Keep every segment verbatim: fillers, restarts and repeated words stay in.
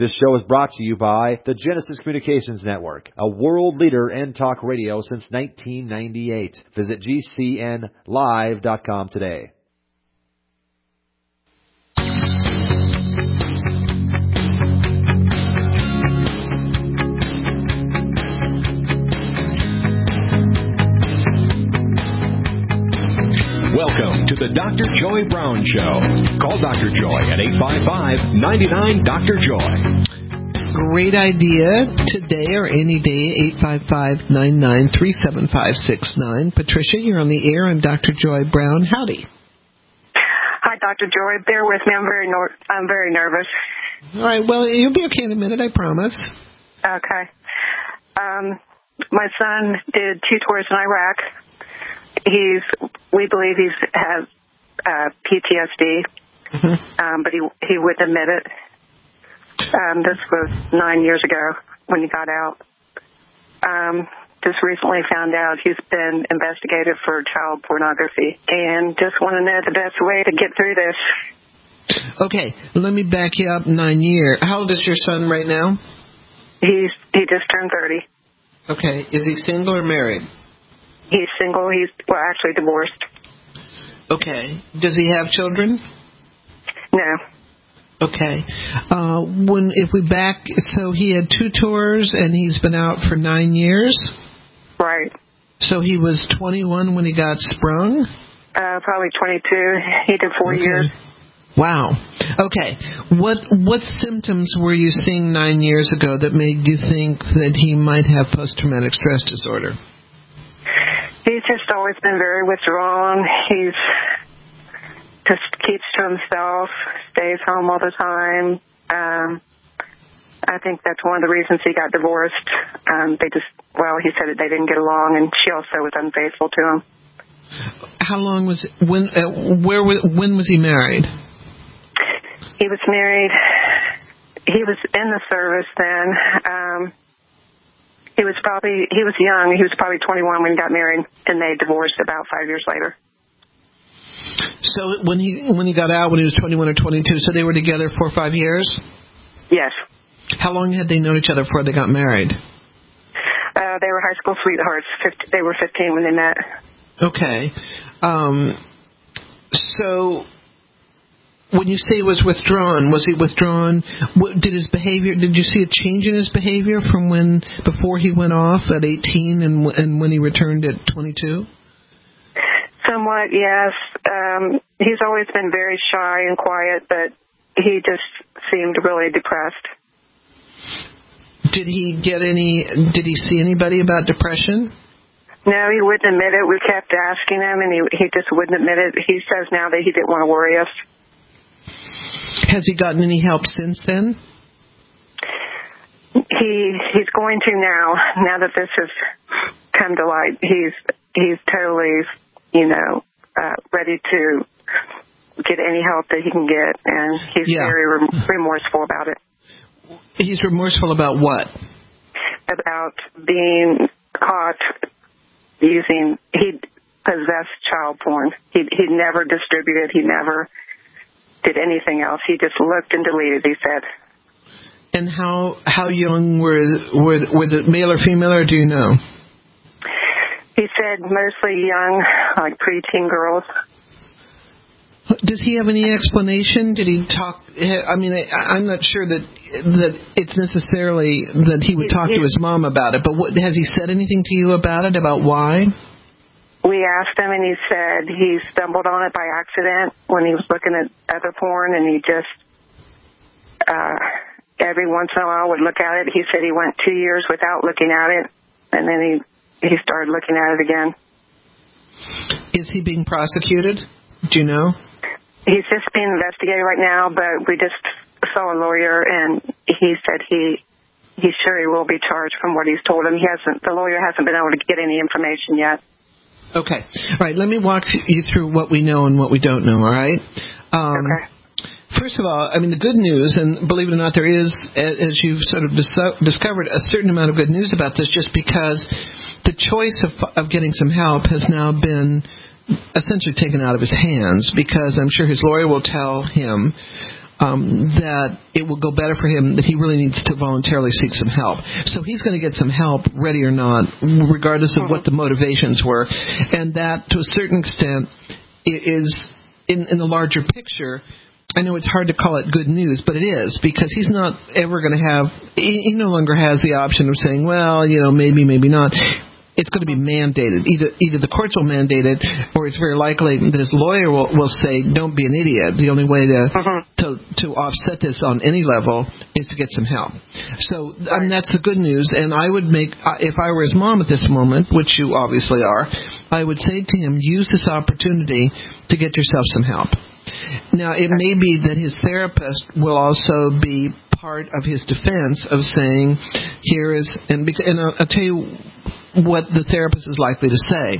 This show is brought to you by the Genesis Communications Network, a world leader in talk radio since nineteen ninety-eight. Visit G C N live dot com today. Welcome to the Doctor Joy Brown Show. Call Doctor Joy at eight five five, nine nine, Doctor Joy. Great idea today or any day, eight five five, nine nine, three seven five six nine. Patricia, you're on the air. I'm Doctor Joy Brown. Howdy. Hi, Doctor Joy. Bear with me. I'm very, nor- I'm very nervous. All right. Well, you'll be okay in a minute, I promise. Okay. Um, my son did two tours in Iraq. He's, we believe he's has uh, P T S D, mm-hmm. um, but he he wouldn't admit it. Um, this was nine years ago when he got out. Um, just recently found out he's been investigated for child pornography, and just want to know the best way to get through this. Okay, let me back you up nine years. How old is your son right now? He's he just turned thirty. Okay, is he single or married? He's single. He's, well, actually divorced. Okay. Does he have children? No. Okay. Uh, when if we back, so he had two tours and he's been out for nine years? Right. So he was twenty-one when he got sprung? Uh, probably twenty-two. He did four okay. years. Wow. Okay. What what symptoms were you seeing nine years ago that made you think that he might have post-traumatic stress disorder? He's just always been very withdrawn. He's just keeps to himself, stays home all the time. Um, I think that's one of the reasons he got divorced. Um, they just, well, he said that they didn't get along, and she also was unfaithful to him. How long was it, when? Uh, where? When was he married? He was married. He was in the service then. Um, He was probably, he was young. He was probably twenty-one when he got married, and they divorced about five years later. So when he when he got out, when he was twenty-one or twenty-two, so they were together four or five years? Yes. How long had they known each other before they got married? Uh, they were high school sweethearts. They were fifteen when they met. Okay. Um, so when you say he was withdrawn, was he withdrawn? Did his behavior? Did you see a change in his behavior from when before he went off at eighteen and and when he returned at twenty-two? Somewhat, yes. Um, he's always been very shy and quiet, but he just seemed really depressed. Did he get any? Did he see anybody about depression? No, he wouldn't admit it. We kept asking him, and he he just wouldn't admit it. He says now that he didn't want to worry us. Has he gotten any help since then? He he's going to now. Now that this has come to light, he's he's totally, you know, uh, ready to get any help that he can get, and he's yeah. very rem- remorseful about it. He's remorseful about what? About being caught using. He possessed child porn. He he never distributed. He never did anything else. He just looked and deleted, he said. And how how young were were were the male or female, or do you know? He said mostly young, like preteen girls. Does he have any explanation? Did he talk? I mean, I, I'm not sure that that it's necessarily that he would talk he, to his mom about it, but what, has he said anything to you about it, about why? We asked him, and he said he stumbled on it by accident when he was looking at other porn, and he just, uh, every once in a while would look at it. He said he went two years without looking at it, and then he, he started looking at it again. Is he being prosecuted? Do you know? He's just being investigated right now, but we just saw a lawyer, and he said he he's sure he will be charged from what he's told him. He hasn't. The lawyer hasn't been able to get any information yet. Okay. All right. Let me walk you through what we know and what we don't know, all right? Um, okay. First of all, I mean, the good news, and believe it or not, there is, as you've sort of dis- discovered, a certain amount of good news about this, just because the choice of, of getting some help has now been essentially taken out of his hands, because I'm sure his lawyer will tell him um, that it will go better for him, that he really needs to voluntarily seek some help. So he's going to get some help, ready or not, regardless of what the motivations were. And that, to a certain extent, is, in, in the larger picture, I know it's hard to call it good news, but it is, because he's not ever going to have, he, he no longer has the option of saying, well, you know, maybe, maybe not. It's going to be mandated. Either either the courts will mandate it, or it's very likely that his lawyer will, will say, don't be an idiot. The only way to, uh-huh. to to offset this on any level is to get some help. So right. I mean, that's the good news. And I would make, if I were his mom at this moment, which you obviously are, I would say to him, use this opportunity to get yourself some help. Now, it may be that his therapist will also be part of his defense of saying, here is, and, and I'll, I'll tell you what the therapist is likely to say.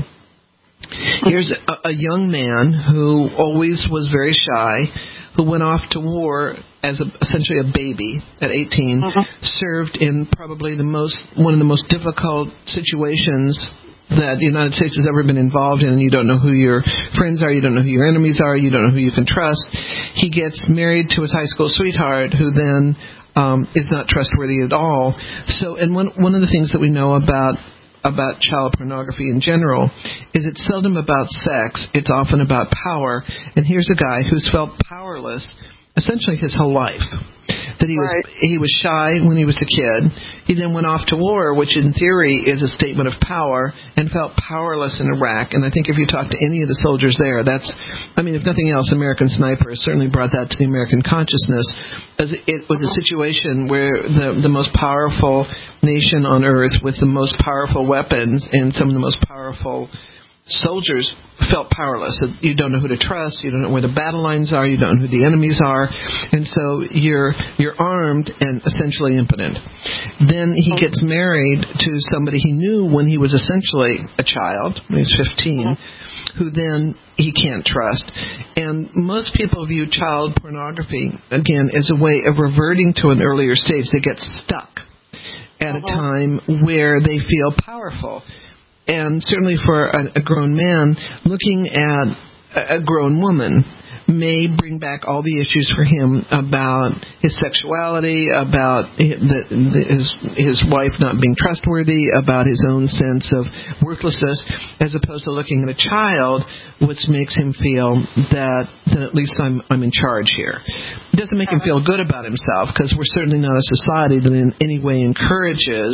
Here's a, a young man who always was very shy, who went off to war as a, essentially a baby at eighteen, uh-huh. served in probably the most one of the most difficult situations that the United States has ever been involved in. You don't know who your friends are, you don't know who your enemies are, you don't know who you can trust. He gets married to his high school sweetheart, who then um, is not trustworthy at all. So, and one one of the things that we know about about child pornography in general is it's seldom about sex, it's often about power. And here's a guy who's felt powerless essentially his whole life. That he was right. he was shy when he was a kid. He then went off to war, which in theory is a statement of power, and felt powerless in Iraq. And I think if you talk to any of the soldiers there, that's, I mean, if nothing else, American Sniper has certainly brought that to the American consciousness, as it was a situation where the the most powerful nation on earth with the most powerful weapons and some of the most powerful soldiers felt powerless. You don't know who to trust. You don't know where the battle lines are. You don't know who the enemies are, and so you're you're armed and essentially impotent. Then he gets married to somebody he knew when he was essentially a child, when he was fifteen, who then he can't trust. And most people view child pornography again as a way of reverting to an earlier stage. They get stuck at a time where they feel powerful. And certainly for a, a grown man, looking at a grown woman may bring back all the issues for him about his sexuality, about his, his, his wife not being trustworthy, about his own sense of worthlessness, as opposed to looking at a child, which makes him feel that, that at least I'm, I'm in charge here. It doesn't make him feel good about himself, because we're certainly not a society that in any way encourages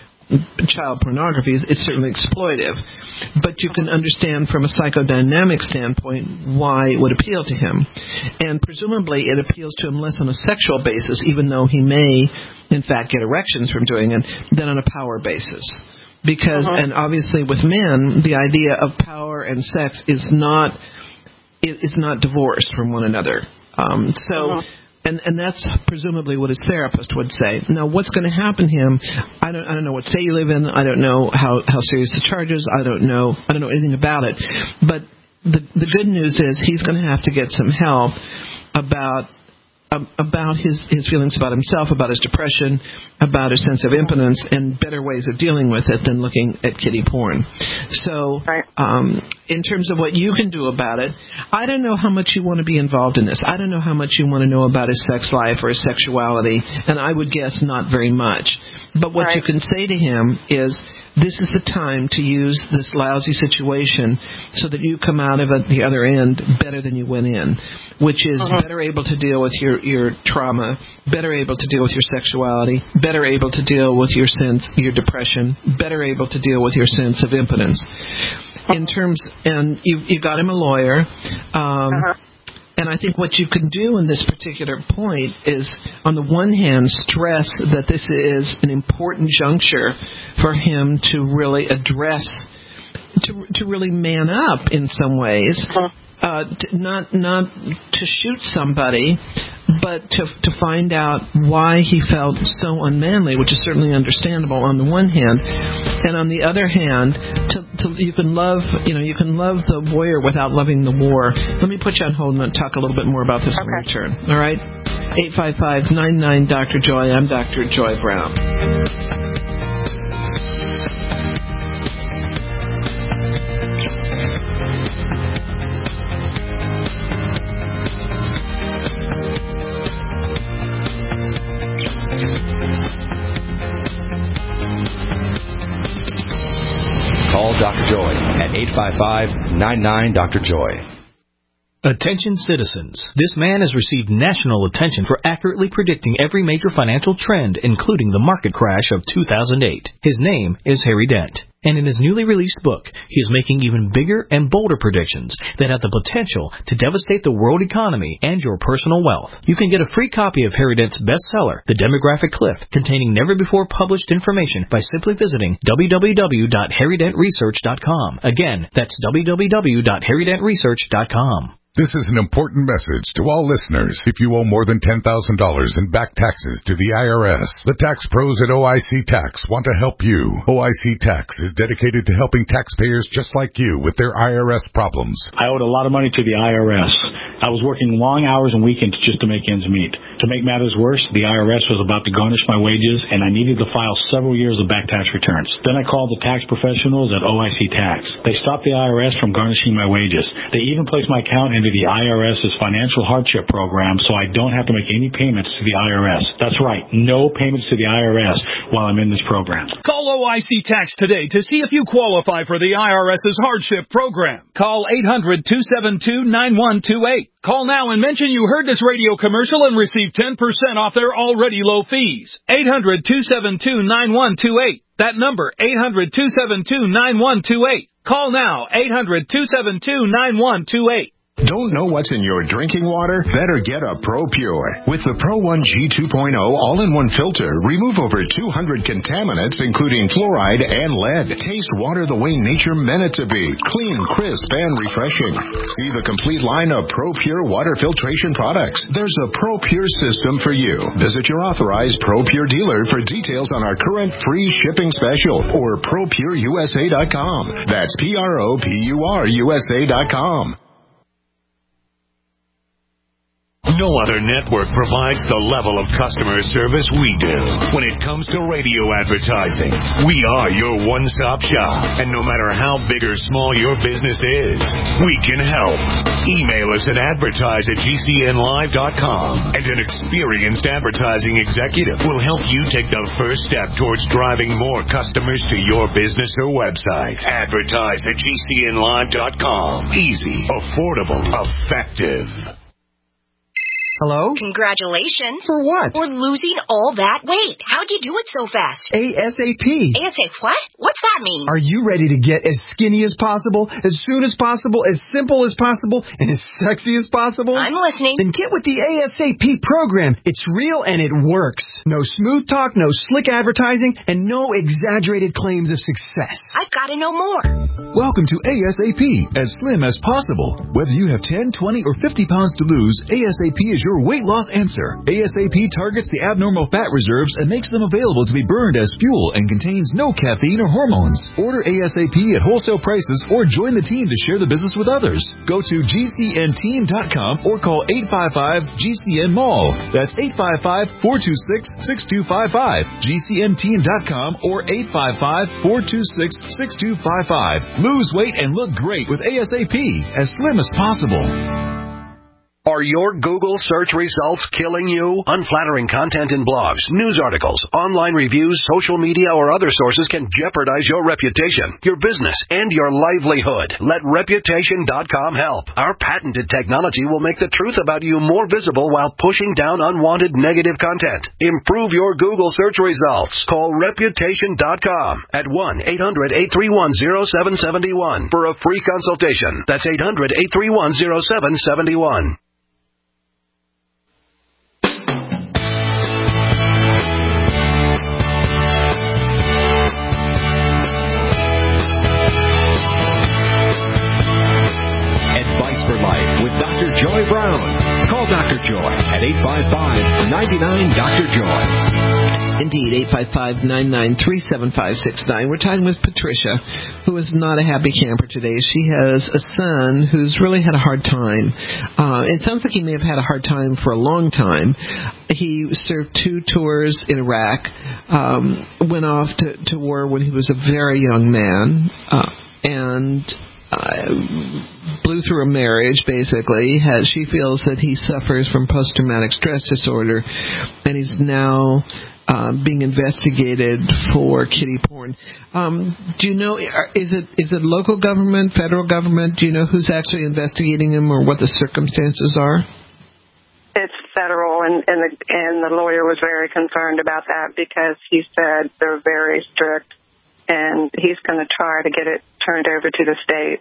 child pornography. It's certainly exploitive, but you can understand from a psychodynamic standpoint why it would appeal to him. And presumably it appeals to him less on a sexual basis, even though he may in fact get erections from doing it, than on a power basis. Because, uh-huh. and obviously with men, the idea of power and sex is not is not divorced from one another. Um, so uh-huh. And, and that's presumably what his therapist would say. Now, what's going to happen to him? I don't. I don't know what state you live in. I don't know how, how serious the charges. I don't know. I don't know anything about it. But the the good news is he's going to have to get some help about um, about his his feelings about himself, about his depression, about his sense of impotence, and better ways of dealing with it than looking at kiddie porn. So, um, in terms of what you can do about it, I don't know how much you want to be involved in this. I don't know how much you want to know about his sex life or his sexuality, and I would guess not very much. But what right. you can say to him is, this is the time to use this lousy situation so that you come out of it the other end better than you went in, which is uh-huh. better able to deal with your, your trauma, better able to deal with your sexuality, better able to deal with your sense, your depression, better able to deal with your sense of impotence. In terms, and you you got him a lawyer, um, uh-huh. and I think what you can do in this particular point is, on the one hand, stress that this is an important juncture for him to really address, to to really man up in some ways, uh, to not not to shoot somebody, but to to find out why he felt so unmanly, which is certainly understandable on the one hand, and on the other hand, to, to you can love you know you can love the warrior without loving the war. Let me put you on hold and talk a little bit more about this okay. in return. All right, eight five five, nine nine, Doctor Joy. I'm Doctor Joy Brown. Joy at eight five five, nine nine, Doctor Joy. Attention citizens. This man has received national attention for accurately predicting every major financial trend, including the market crash of two thousand eight. His name is Harry Dent. And in his newly released book, he is making even bigger and bolder predictions that have the potential to devastate the world economy and your personal wealth. You can get a free copy of Harry Dent's bestseller, The Demographic Cliff, containing never-before-published information by simply visiting w w w dot harry dent research dot com. Again, that's w w w dot harry dent research dot com. This is an important message to all listeners. If you owe more than ten thousand dollars in back taxes to the I R S, the tax pros at O I C Tax want to help you. O I C Tax is dedicated to helping taxpayers just like you with their I R S problems. I owed a lot of money to the I R S. I was working long hours and weekends just to make ends meet. To make matters worse, the I R S was about to garnish my wages, and I needed to file several years of back tax returns. Then I called the tax professionals at O I C Tax. They stopped the I R S from garnishing my wages. They even placed my account into the I R S's financial hardship program, so I don't have to make any payments to the I R S. That's right, no payments to the I R S while I'm in this program. Call O I C Tax today to see if you qualify for the I R S's hardship program. Call eight hundred, two seven two, nine one two eight. Call now and mention you heard this radio commercial and receive ten percent off their already low fees. eight hundred, two seven two, nine one two eight. That number, eight hundred, two seven two, nine one two eight. Call now, eight hundred, two seven two, nine one two eight. Don't know what's in your drinking water? Better get a ProPure. With the Pro one G two point oh all-in-one filter, remove over two hundred contaminants, including fluoride and lead. Taste water the way nature meant it to be. Clean, crisp, and refreshing. See the complete line of ProPure water filtration products. There's a ProPure system for you. Visit your authorized ProPure dealer for details on our current free shipping special or pro pure u s a dot com. That's P R O P U R U S A dot com. No other network provides the level of customer service we do. When it comes to radio advertising, we are your one-stop shop. And no matter how big or small your business is, we can help. Email us at advertise at g c n live dot com, and an experienced advertising executive will help you take the first step towards driving more customers to your business or website. Advertise at g c n live dot com. Easy, affordable, effective. Hello? Congratulations. For what? For losing all that weight. How'd you do it so fast? ASAP. ASAP what? What's that mean? Are you ready to get as skinny as possible, as soon as possible, as simple as possible, and as sexy as possible? I'm listening. Then get with the ASAP program. It's real and it works. No smooth talk, no slick advertising, and no exaggerated claims of success. I've got to know more. Welcome to ASAP, as slim as possible. Whether you have ten, twenty, or fifty pounds to lose, ASAP is your weight loss answer. ASAP targets the abnormal fat reserves and makes them available to be burned as fuel and contains no caffeine or hormones. Order ASAP at wholesale prices or join the team to share the business with others. Go to g c n team dot com or call eight five five G C N mall. That's eight five five, four two six, six two five five. g c n team dot com or eight five five, four two six, six two five five. Lose weight and look great with ASAP, as slim as possible. Are your Google search results killing you? Unflattering content in blogs, news articles, online reviews, social media, or other sources can jeopardize your reputation, your business, and your livelihood. Let Reputation dot com help. Our patented technology will make the truth about you more visible while pushing down unwanted negative content. Improve your Google search results. Call Reputation dot com at one eight hundred, eight three one, zero seven seven one for a free consultation. That's eight hundred, eight three one, zero seven seven one. For Life with Doctor Joy Brown. Call Doctor Joy at eight five five, nine nine, Doctor Joy. Indeed, eight five five, nine nine three, seven five six nine. We're talking with Patricia, who is not a happy camper today. She has a son who's really had a hard time. Uh, it sounds like he may have had a hard time for a long time. He served two tours in Iraq, um, went off to, to war when he was a very young man, uh, and... Uh, blew through a marriage, basically. Has, she feels that he suffers from post-traumatic stress disorder, and he's now uh, being investigated for kiddie porn. Um, do you know, is it is it local government, federal government? Do you know who's actually investigating him or what the circumstances are? It's federal, and, and, the, and the lawyer was very concerned about that because he said they're very strict, and he's going to try to get it turned over to the state.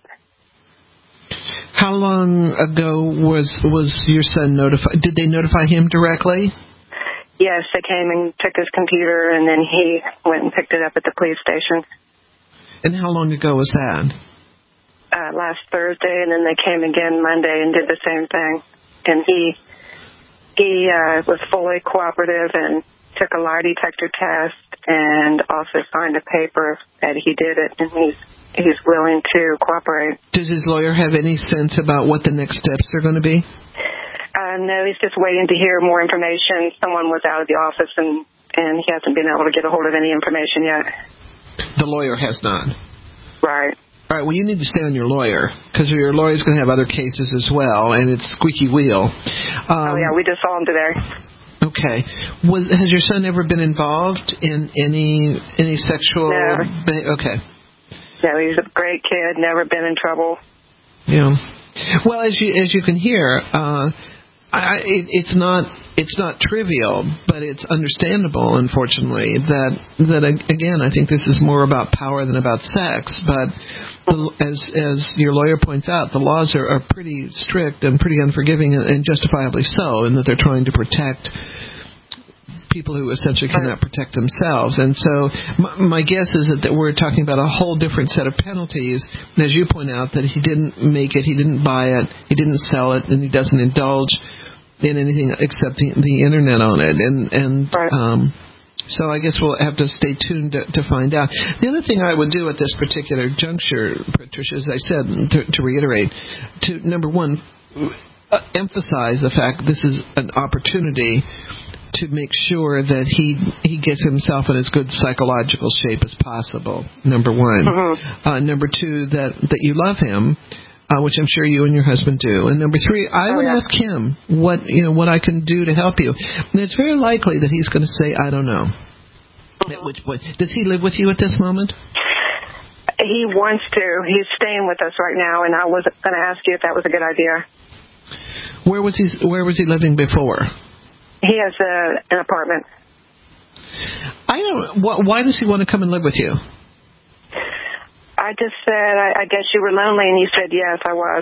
How long ago was was your son notified? Did they notify him directly? Yes, they came and took his computer, and then he went and picked it up at the police station. And how long ago was that? Uh, last Thursday, and then they came again Monday and did the same thing. And he he uh, was fully cooperative and took a lie detector test and also signed a paper that he did it, and he's he's willing to cooperate. Does his lawyer have any sense about what the next steps are going to be? Uh, no, he's just waiting to hear more information. Someone was out of the office, and, and he hasn't been able to get a hold of any information yet. The lawyer has not. Right. All right, well, you need to stay on your lawyer, because your lawyer's going to have other cases as well, and it's squeaky wheel. Um, oh, yeah, we just saw him today. Okay. Was Has your son ever been involved in any any sexual... No. Okay. No, he's a great kid, never been in trouble. Yeah. Well, as you as you can hear, uh, I, it, it's not it's not trivial, but it's understandable, unfortunately, that that again, I think this is more about power than about sex. But the, as as your lawyer points out, the laws are, are pretty strict and pretty unforgiving, and justifiably so, in that they're trying to protect people who essentially cannot protect themselves. And so my, my guess is that, that we're talking about a whole different set of penalties. As you point out, that he didn't make it, he didn't buy it, he didn't sell it, and he doesn't indulge in anything except the, the Internet on it. And, and um, so I guess we'll have to stay tuned to, to find out. The other thing I would do at this particular juncture, Patricia, as I said, to, to reiterate, to, number one, uh, emphasize the fact this is an opportunity to make sure that he he gets himself in as good psychological shape as possible, number one. Mm-hmm. Uh, number two, that, that you love him, uh, which I'm sure you and your husband do. And number three, I oh, would yeah. ask him what you know what I can do to help you. And it's very likely that he's going to say, I don't know. Mm-hmm. At which point, does he live with you at this moment? He wants to. He's staying with us right now, and I was going to ask you if that was a good idea. Where was he? Where was he living before? He has a, an apartment. I don't. Why does he want to come and live with you? I just said, I, I guess you were lonely, and you said yes, I was.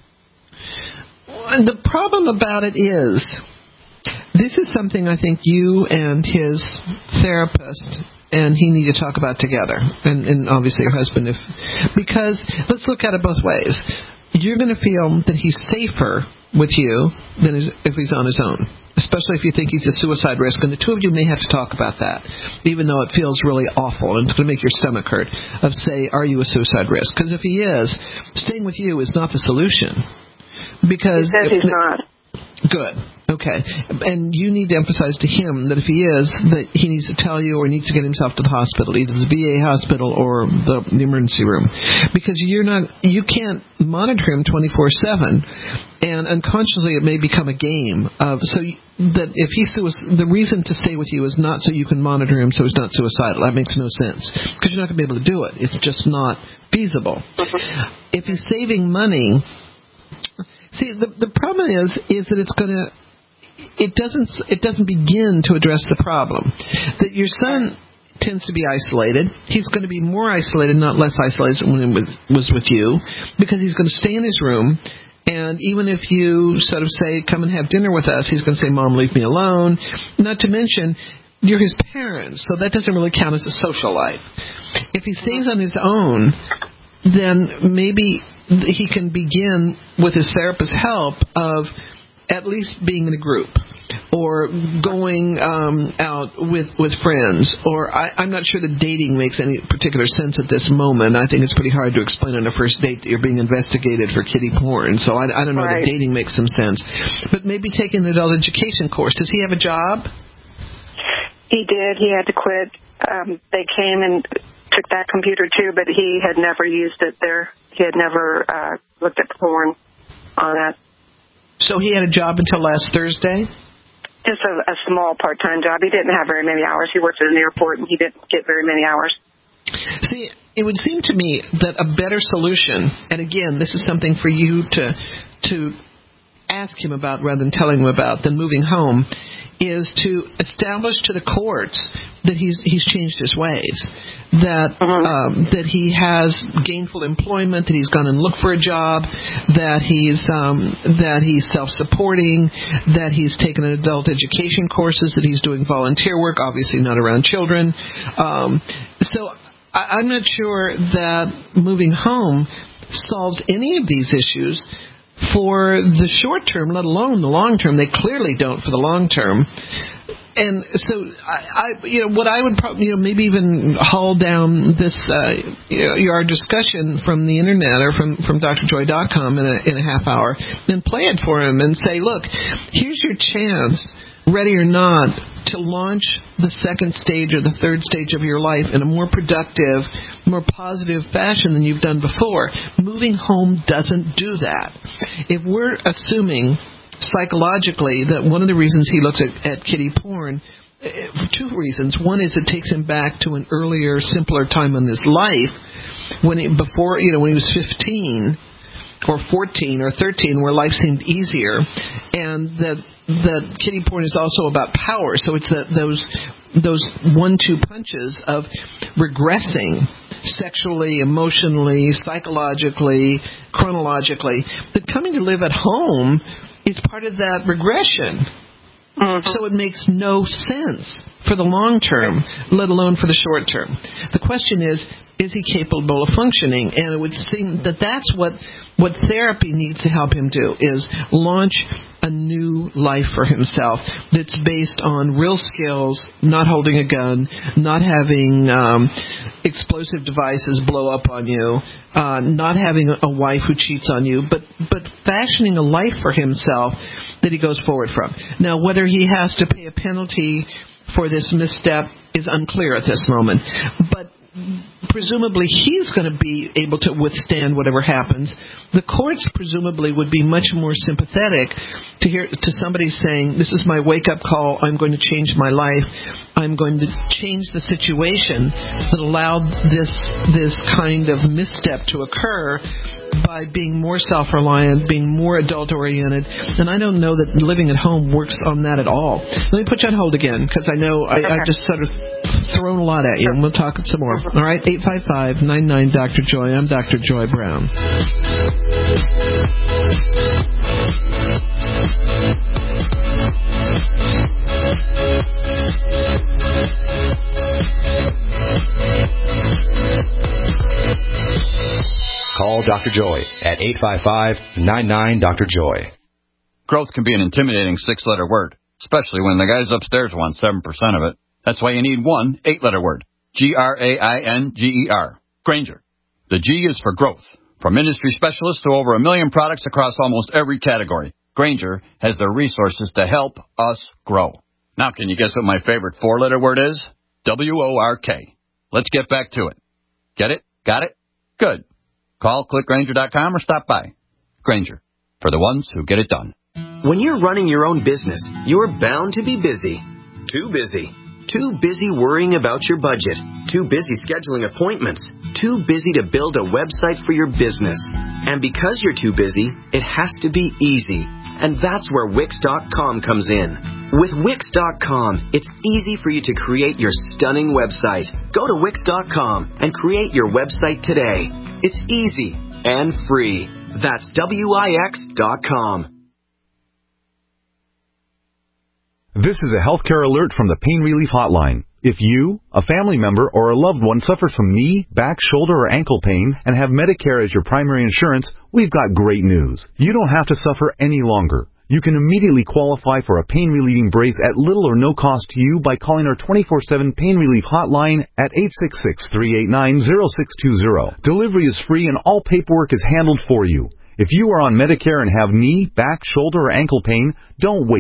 The problem about it is, this is something I think you and his therapist and he need to talk about together, and, and obviously your husband, if because let's look at it both ways. You're going to feel that he's safer with you than if he's on his own, especially if you think he's a suicide risk. And the two of you may have to talk about that, even though it feels really awful and it's going to make your stomach hurt, of say, are you a suicide risk? Because if he is, staying with you is not the solution. Because he says he's not. Good. Okay. And you need to emphasize to him that if he is, that he needs to tell you or needs to get himself to the hospital, either the V A hospital or the, the emergency room. Because you're not, you can't monitor him twenty-four seven. And unconsciously it may become a game of, so you, that if he's, the reason to stay with you is not so you can monitor him so he's not suicidal. That makes no sense. Because you're not going to be able to do it. It's just not feasible. If he's saving money, see, the the problem is is that it's going to it doesn't it doesn't begin to address the problem. That your son tends to be isolated. He's going to be more isolated, not less isolated when he was with you, because he's going to stay in his room. And even if you sort of say, come and have dinner with us, he's going to say, Mom, leave me alone. Not to mention, you're his parents, so that doesn't really count as a social life. If he stays on his own, then maybe he can begin, with his therapist's help, of at least being in a group or going um, out with, with friends. Or I, I'm not sure that dating makes any particular sense at this moment. I think it's pretty hard to explain on a first date that you're being investigated for kiddie porn. So I, I don't know right. that dating makes some sense. But maybe take an adult education course. Does he have a job? He did. He had to quit. Um, they came and took that computer too, but he had never used it there. He had never uh, looked at porn on that. So he had a job until last Thursday? just a, a small part-time job. He didn't have very many hours. He worked at an airport, and he didn't get very many hours. See, it would seem to me that a better solution, and again, this is something for you to to ask him about rather than telling him about, than moving home, is to establish to the courts that he's he's changed his ways, that um, that he has gainful employment, that he's gone and looked for a job, that he's um, that he's self-supporting, that he's taken adult education courses, that he's doing volunteer work, obviously not around children. Um, so I, I'm not sure that moving home solves any of these issues for the short term, let alone the long term. They clearly don't for the long term. And so, I, I you know, what I would probably, you know, maybe even haul down this, uh, you know, our discussion from the internet or from, from D R joy dot com in a, in a half hour, and play it for him and say, look, here's your chance, ready or not, to launch the second stage or the third stage of your life in a more productive, more positive fashion than you've done before. Moving home doesn't do that. If we're assuming psychologically that one of the reasons he looks at, at kiddie porn, for two reasons. One is it takes him back to an earlier, simpler time in his life when he, before, you know, when he was fifteen or fourteen or thirteen, where life seemed easier, and that that kiddie porn is also about power. So it's that those those one-two punches of regressing sexually, emotionally, psychologically, chronologically. That coming to live at home is part of that regression. Mm-hmm. So it makes no sense for the long term, let alone for the short term. The question is, is he capable of functioning? And it would seem that that's what, what therapy needs to help him do, is launch a new life for himself that's based on real skills, not holding a gun, not having um, explosive devices blow up on you, uh, not having a wife who cheats on you, but, but fashioning a life for himself that he goes forward from. Now, whether he has to pay a penalty for this misstep is unclear at this moment, but presumably he's going to be able to withstand whatever happens. The courts presumably would be much more sympathetic to hear to somebody saying, this is my wake-up call, I'm going to change my life, I'm going to change the situation that allowed this this kind of misstep to occur by being more self-reliant, being more adult-oriented. And I don't know that living at home works on that at all. Let me put you on hold again, because I know I, I've just sort of thrown a lot at you, and we'll talk some more. All right, eight five five, nine nine, D R Joy. I'm Doctor Joy Brown. Call Doctor Joy at eight five five, nine nine, D R Joy. Growth can be an intimidating six-letter word, especially when the guys upstairs want seven percent of it. That's why you need one eight-letter word. G R A I N G E R. Grainger. The G is for growth. From industry specialists to over a million products across almost every category, Grainger has the resources to help us grow. Now, can you guess what my favorite four-letter word is? W O R K. Let's get back to it. Get it? Got it? Good. Call click grainger dot com or stop by. Grainger, for the ones who get it done. When you're running your own business, you're bound to be busy. Too busy. Too busy worrying about your budget. Too busy scheduling appointments. Too busy to build a website for your business. And because you're too busy, it has to be easy. And that's where Wix dot com comes in. With Wix dot com, it's easy for you to create your stunning website. Go to Wix dot com and create your website today. It's easy and free. That's W I X dot com. This is a healthcare alert from the Pain Relief Hotline. If you, a family member, or a loved one suffers from knee, back, shoulder, or ankle pain and have Medicare as your primary insurance, we've got great news. You don't have to suffer any longer. You can immediately qualify for a pain-relieving brace at little or no cost to you by calling our twenty-four seven Pain Relief Hotline at eight six six, three eight nine, zero six two zero. Delivery is free and all paperwork is handled for you. If you are on Medicare and have knee, back, shoulder, or ankle pain, don't wait.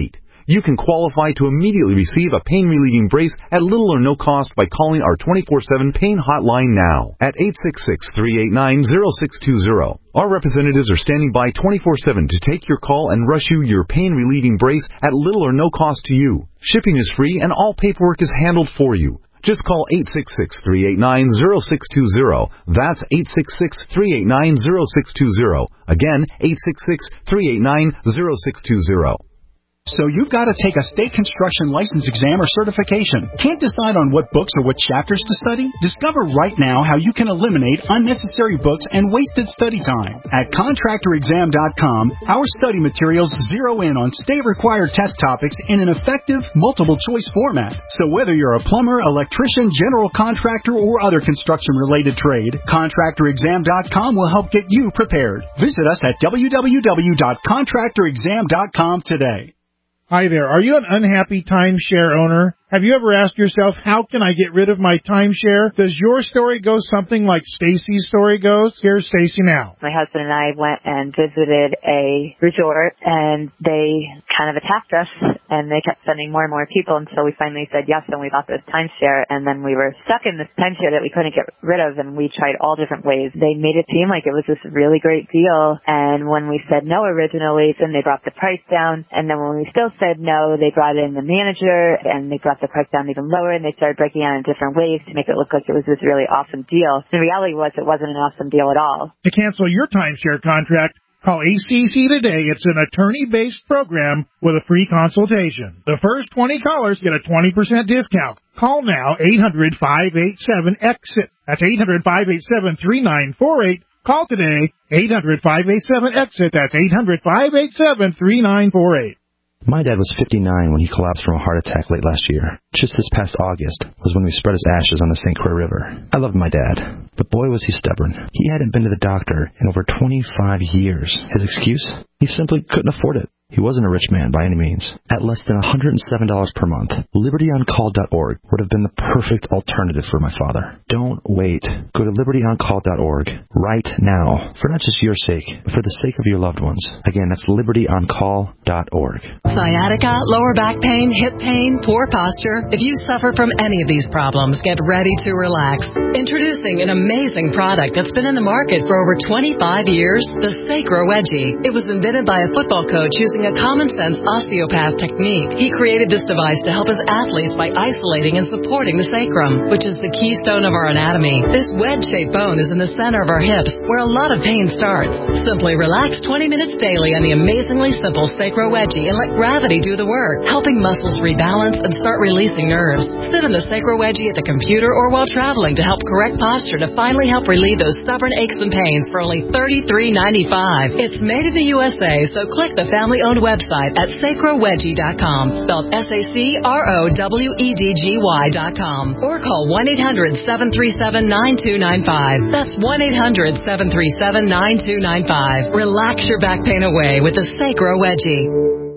You can qualify to immediately receive a pain-relieving brace at little or no cost by calling our twenty-four seven pain hotline now at eight six six, three eight nine, zero six two zero. Our representatives are standing by twenty-four seven to take your call and rush you your pain-relieving brace at little or no cost to you. Shipping is free and all paperwork is handled for you. Just call eight six six, three eight nine, zero six two zero. That's eight six six, three eight nine, zero six two zero. Again, eight six six, three eight nine, zero six two zero. So you've got to take a state construction license exam or certification. Can't decide on what books or what chapters to study? Discover right now how you can eliminate unnecessary books and wasted study time. At contractor exam dot com, our study materials zero in on state-required test topics in an effective, multiple-choice format. So whether you're a plumber, electrician, general contractor, or other construction-related trade, contractor exam dot com will help get you prepared. Visit us at w w w dot contractor exam dot com today. Hi there. Are you an unhappy timeshare owner? Have you ever asked yourself, how can I get rid of my timeshare? Does your story go something like Stacy's story goes? Here's Stacy now. My husband and I went and visited a resort, and they kind of attacked us, and they kept sending more and more people until we finally said yes, and we bought this timeshare, and then we were stuck in this timeshare that we couldn't get rid of, and we tried all different ways. They made it seem like it was this really great deal, and when we said no originally, then they brought the price down, and then when we still said no, they brought in the manager, and they brought the price down even lower, and they started breaking out in different ways to make it look like it was this really awesome deal. The reality was it wasn't an awesome deal at all. To cancel your timeshare contract, call A C C today. It's an attorney-based program with a free consultation. The first twenty callers get a twenty percent discount. Call now, eight hundred, five eight seven, EXIT. That's eight hundred, five eight seven, three nine four eight. Call today, eight hundred, five eight seven, EXIT. That's eight hundred, five eight seven, three nine four eight. My dad was fifty-nine when he collapsed from a heart attack late last year. Just this past August was when we spread his ashes on the Saint Croix River. I loved my dad, but boy was he stubborn. He hadn't been to the doctor in over twenty-five years. His excuse? He simply couldn't afford it. He wasn't a rich man by any means. At less than one hundred seven dollars per month, liberty on call dot org would have been the perfect alternative for my father. Don't wait. Go to liberty on call dot org right now, for not just your sake, but for the sake of your loved ones. Again, that's liberty on call dot org. Sciatica, lower back pain, hip pain, poor posture. If you suffer from any of these problems, get ready to relax. Introducing an amazing product that's been in the market for over twenty-five years, the Sacro Wedgie. It was invented by a football coach using a common-sense osteopath technique. He created this device to help his athletes by isolating and supporting the sacrum, which is the keystone of our anatomy. This wedge-shaped bone is in the center of our hips, where a lot of pain starts. Simply relax twenty minutes daily on the amazingly simple Sacro Wedgie and let gravity do the work, helping muscles rebalance and start releasing nerves. Sit on the Sacro Wedgie at the computer or while traveling to help correct posture to finally help relieve those stubborn aches and pains for only thirty-three ninety-five. It's made in the U S A, so click the family-owned website at sacro wedgie dot com, spelled S A C R O W E D G Y dot com, or call one eight hundred, seven three seven, nine two nine five. That's one eight hundred, seven three seven, nine two nine five. Relax your back pain away with the Sacro Wedgie.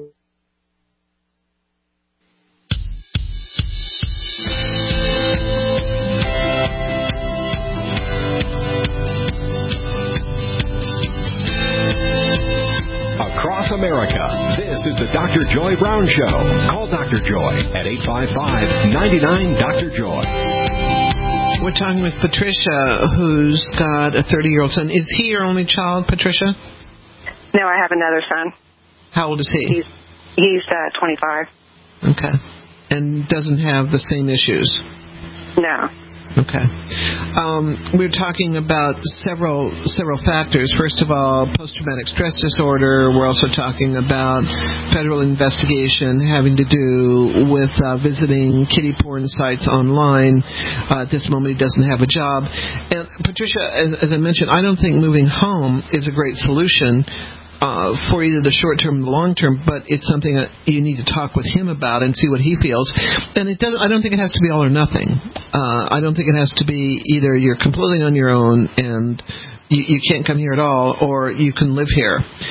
Across America, this is the Doctor Joy Brown Show. Call Doctor Joy at eight five five, nine nine, Doctor Joy. We're talking with Patricia, who's got a thirty-year-old son. Is he your only child, Patricia? No, I have another son. How old is he? He's, he's uh, twenty-five. Okay. And doesn't have the same issues? No. Okay. Um, we're talking about several several factors. First of all, post-traumatic stress disorder. We're also talking about federal investigation having to do with uh, visiting kiddie porn sites online. Uh, at this moment, he doesn't have a job. And Patricia, as, as I mentioned, I don't think moving home is a great solution Uh, for either the short term and the long term, but it's something that you need to talk with him about and see what he feels. And it doesn't. I don't think it has to be all or nothing. Uh, I don't think it has to be either you're completely on your own and you, you can't come here at all, or you can live here.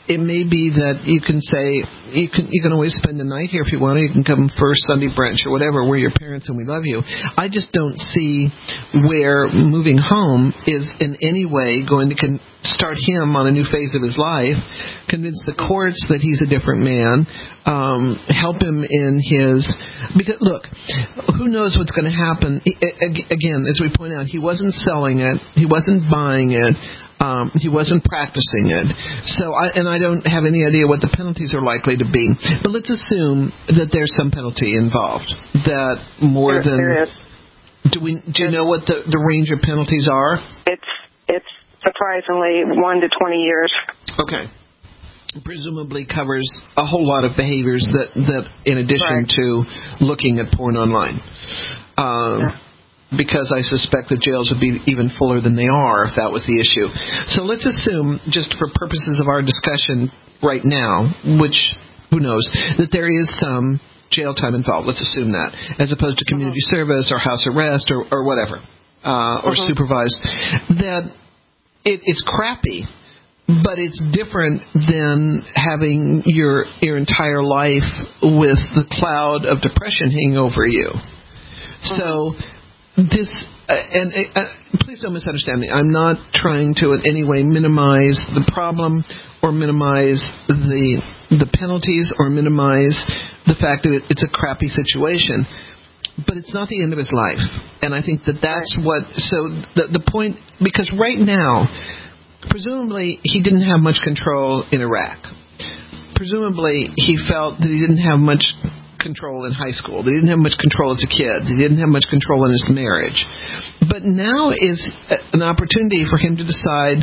it may be that you can say you can you can always spend the night here if you want to. You can come for Sunday brunch or whatever. We're your parents and we love you. I just don't see where moving home is in any way going to con- start him on a new phase of his life, convince the courts that he's a different man, um, help him in his... Because, look, who knows what's going to happen. Again, as we point out, he wasn't selling it. He wasn't buying it. Um, he wasn't practicing it. So, I, and I don't have any idea what the penalties are likely to be. But let's assume that there's some penalty involved. That more there, than... There is. Do we? Do you know what the, the range of penalties are? It's it's surprisingly one to twenty years. Okay. Presumably covers a whole lot of behaviors that, that in addition right. to looking at porn online. Um, yeah. Because I suspect the jails would be even fuller than they are if that was the issue. So let's assume, just for purposes of our discussion right now, which, who knows, that there is some jail time involved. Let's assume that, as opposed to community uh-huh. service or house arrest or, or whatever, uh, or uh-huh. supervised. That it, it's crappy, but it's different than having your your entire life with the cloud of depression hanging over you. Uh-huh. So this, uh, and uh, please don't misunderstand me. I'm not trying to in any way minimize the problem or minimize the the penalties or minimize the fact that it, it's a crappy situation. But it's not the end of his life. And I think that that's what, so the, the point, because right now, presumably he didn't have much control in Iraq. Presumably he felt that he didn't have much control in high school. That he didn't have much control as a kid. He didn't have much control in his marriage. But now is an opportunity for him to decide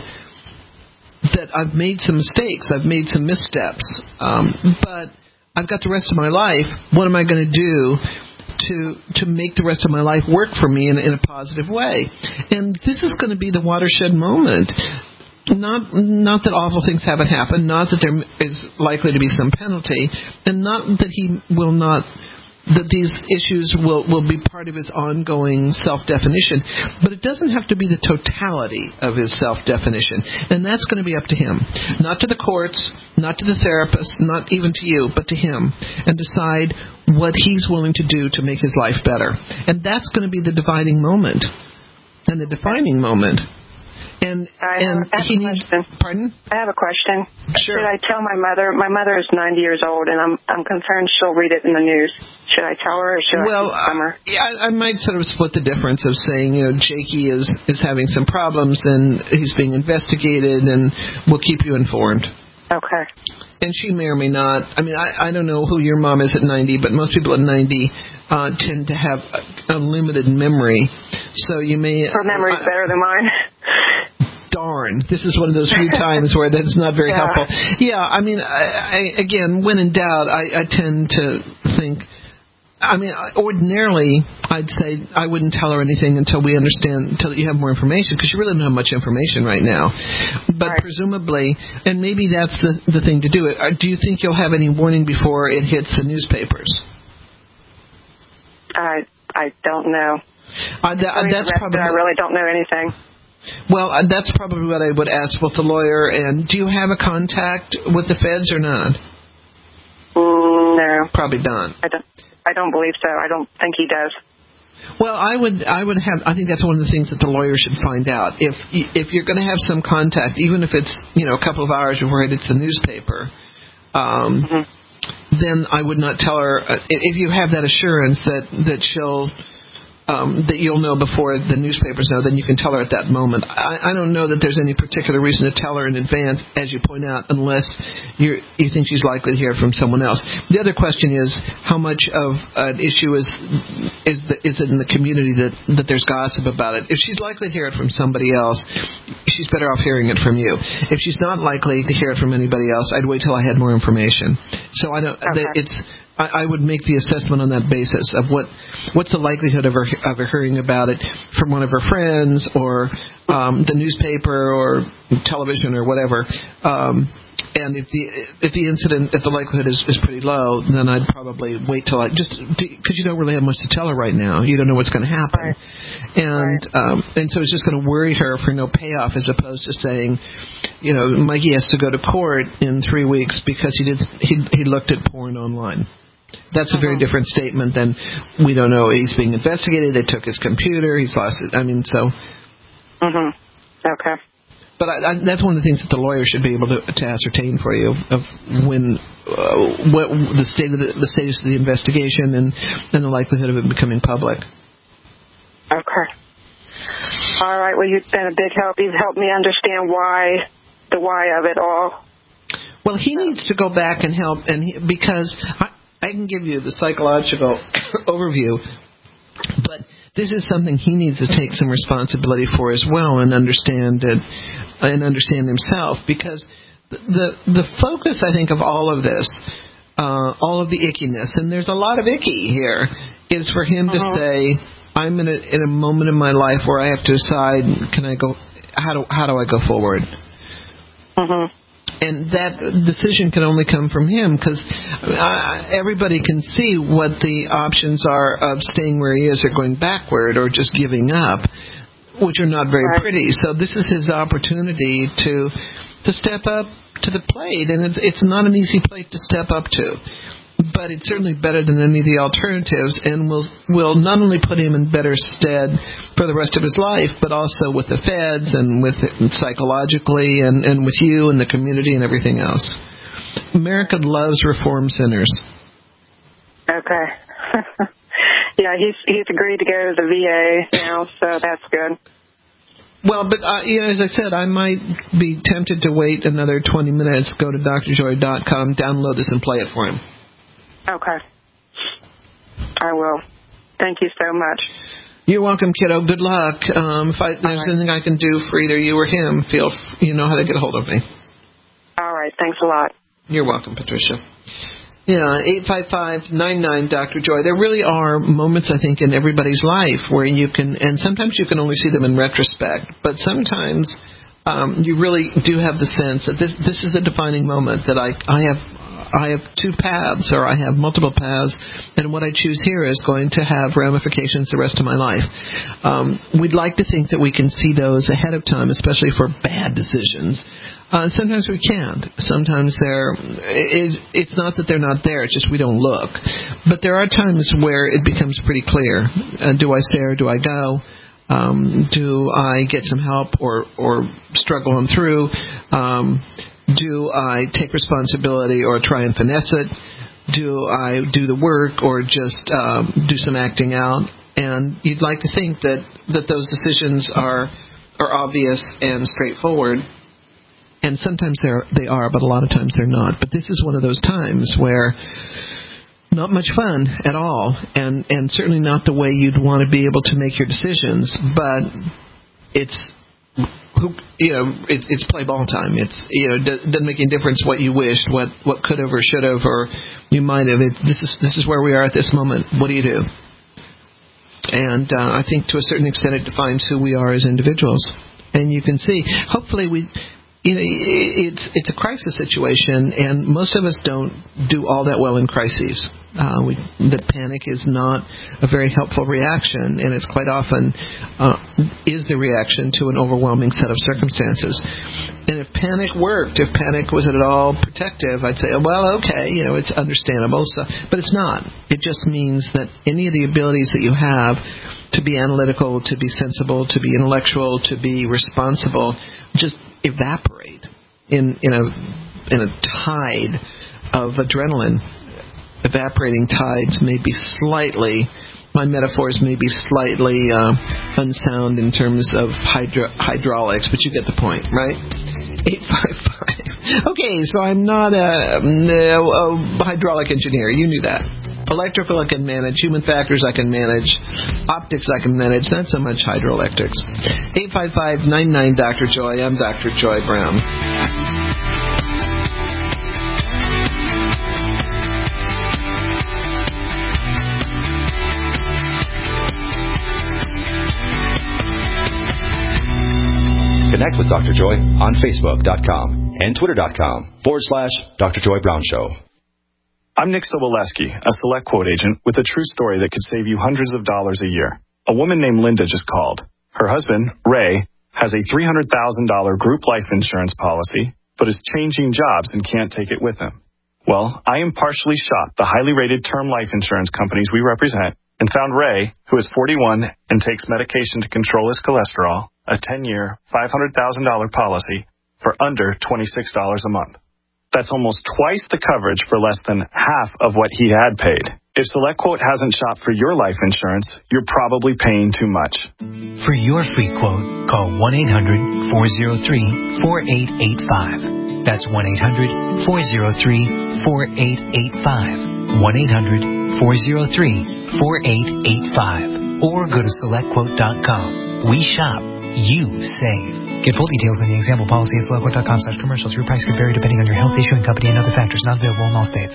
that I've made some mistakes. I've made some missteps. Um, but I've got the rest of my life. What am I going to do to to make the rest of my life work for me in, in a positive way? And this is going to be the watershed moment. Not not that awful things haven't happened, not that there is likely to be some penalty, and not that he will not, that these issues will, will be part of his ongoing self-definition. But it doesn't have to be the totality of his self-definition. And that's going to be up to him. Not to the courts, not to the therapist, not even to you, but to him. And decide what he's willing to do to make his life better. And that's going to be the dividing moment and the defining moment. And, I and have, I have he a needs, question. Pardon? I have a question. Sure. Should I tell my mother? My mother is ninety years old, and I'm I'm concerned she'll read it in the news. Should I tell her, or should well, I tell her? Yeah, I might sort of split the difference of saying, you know, Jakey is is having some problems, and he's being investigated, and we'll keep you informed. Okay. And she may or may not. I mean, I, I don't know who your mom is at ninety, but most people at ninety uh, tend to have a, a limited memory. So you may. Her memory's uh, better than mine. Darn, this is one of those few times where that's not very yeah. helpful. Yeah, I mean, I, I, again, when in doubt, I, I tend to think. I mean, ordinarily, I'd say I wouldn't tell her anything until we understand, until you have more information, because you really don't have much information right now. But right. presumably, and maybe that's the the thing to do it. Do you think you'll have any warning before it hits the newspapers? I I don't know. Uh, that, that's probably. I really don't know anything. Well, uh, that's probably what I would ask with the lawyer. And do you have a contact with the feds or not? Mm, no. Probably not. I don't. I don't believe so. I don't think he does. Well, I would. I would have. I think that's one of the things that the lawyer should find out. If if you're going to have some contact, even if it's you know a couple of hours before it hits the newspaper, um, mm-hmm. then I would not tell her. Uh, if you have that assurance that that she'll. Um, that you'll know before the newspapers know, then you can tell her at that moment. I, I don't know that there's any particular reason to tell her in advance, as you point out, unless you're, you think she's likely to hear it from someone else. The other question is how much of an issue is is, the, is it in the community that, that there's gossip about it. If she's likely to hear it from somebody else, she's better off hearing it from you. If she's not likely to hear it from anybody else, I'd wait till I had more information. So I don't. Okay. It's. I would make the assessment on that basis of what what's the likelihood of her, of her hearing about it from one of her friends or um, the newspaper or television or whatever. Um, and if the if the incident, if the likelihood is, is pretty low, then I'd probably wait till I just because you don't really have much to tell her right now. You don't know what's going to happen, right. and right. Um, and so it's just going to worry her for no payoff, as opposed to saying, you know, Mikey has to go to court in three weeks because he did he he looked at porn online. That's a very uh-huh. different statement than we don't know. He's being investigated. They took his computer. He's lost it. I mean, so. Mhm. Okay. But I, I, that's one of the things that the lawyer should be able to, to ascertain for you of when uh, what the state of the, the status of the investigation and, and the likelihood of it becoming public. Okay. All right. Well, you've been a big help. You've helped me understand why the why of it all. Well, he needs to go back and help, and he, because I, I can give you the psychological overview, but this is something he needs to take some responsibility for as well, and understand it, and understand himself. Because the the, the focus, I think, of all of this, uh, all of the ickiness, and there's a lot of icky here, is for him uh-huh. to say, "I'm in a in a moment in my life where I have to decide, can I go? How do how do I go forward?" Uh-huh. And that decision can only come from him, because uh, everybody can see what the options are of staying where he is or going backward or just giving up, which are not very right. pretty. So this is his opportunity to to step up to the plate, and it's, it's not an easy plate to step up to. But it's certainly better than any of the alternatives, and will will not only put him in better stead for the rest of his life, but also with the feds and with and psychologically and, and with you and the community and everything else. America loves reform centers. Okay. Yeah, he's he's agreed to go to the V A now, so that's good. Well, but uh, you know, as I said, I might be tempted to wait another twenty minutes, go to D R joy dot com, download this, and play it for him. Okay. I will. Thank you so much. You're welcome, kiddo. Good luck. Um, if I, there's right. anything I can do for either you or him, feel you know how to get a hold of me. All right. Thanks a lot. You're welcome, Patricia. Yeah, eight five five, nine nine, D R Joy. There really are moments, I think, in everybody's life where you can, and sometimes you can only see them in retrospect, but sometimes um, you really do have the sense that this, this is the defining moment, that I, I have I have two paths, or I have multiple paths, and what I choose here is going to have ramifications the rest of my life. Um, we'd like to think that we can see those ahead of time, especially for bad decisions. Uh, sometimes we can't. Sometimes they're, it, it's not that they're not there, it's just we don't look. But there are times where it becomes pretty clear. Uh, do I stay or do I go? Um, do I get some help or, or struggle on through? Um, Do I take responsibility or try and finesse it? Do I do the work or just um, do some acting out? And you'd like to think that, that those decisions are are obvious and straightforward. And sometimes they're, they are, but a lot of times they're not. But this is one of those times where not much fun at all, and, and certainly not the way you'd want to be able to make your decisions. But it's... Who, you know, it, it's play ball time. It's, you know, it doesn't make any difference what you wished, what what could have or should have, or you might have. It, this is this is where we are at this moment. What do you do? And uh, I think to a certain extent it defines who we are as individuals. And you can see, hopefully we, you know, it's it's a crisis situation, and most of us don't do all that well in crises. Uh, we, that panic is not a very helpful reaction, and it's quite often uh, is the reaction to an overwhelming set of circumstances. And if panic worked, if panic was at all protective, I'd say, oh, well, okay, you know, it's understandable. So, but it's not. It just means that any of the abilities that you have to be analytical, to be sensible, to be intellectual, to be responsible, just evaporate in in a in a tide of adrenaline. Evaporating tides may be slightly, my metaphors may be slightly uh, unsound in terms of hydro, hydraulics, but you get the point, right? eight five five. Okay, so I'm not a, a, a hydraulic engineer. You knew that. Electrical I can manage. Human factors I can manage. Optics I can manage. Not so much hydroelectrics. eight five five, nine nine, D R Joy. I'm Doctor Joy Brown. Connect with Doctor Joy on Facebook dot com and twitter.com forward slash Dr. Joy Brown Show. I'm Nick Soboleski, a Select Quote agent with a true story that could save you hundreds of dollars a year. A woman named Linda just called. Her husband, Ray, has a three hundred thousand dollars group life insurance policy, but is changing jobs and can't take it with him. Well, I impartially shot the highly rated term life insurance companies we represent and found Ray, who is forty-one and takes medication to control his cholesterol, a ten-year, five hundred thousand dollars policy for under twenty-six dollars a month. That's almost twice the coverage for less than half of what he had paid. If SelectQuote hasn't shopped for your life insurance, you're probably paying too much. For your free quote, call one eight hundred four oh three four eight eight five. That's one eight hundred four oh three four eight eight five. one eight hundred four oh three four eight eight five. Or go to select quote dot com. We shop, you save. Get full details in the example policy at select quote dot com slash commercials. Your price could vary depending on your health, issuing company, and other factors. Not available in all states.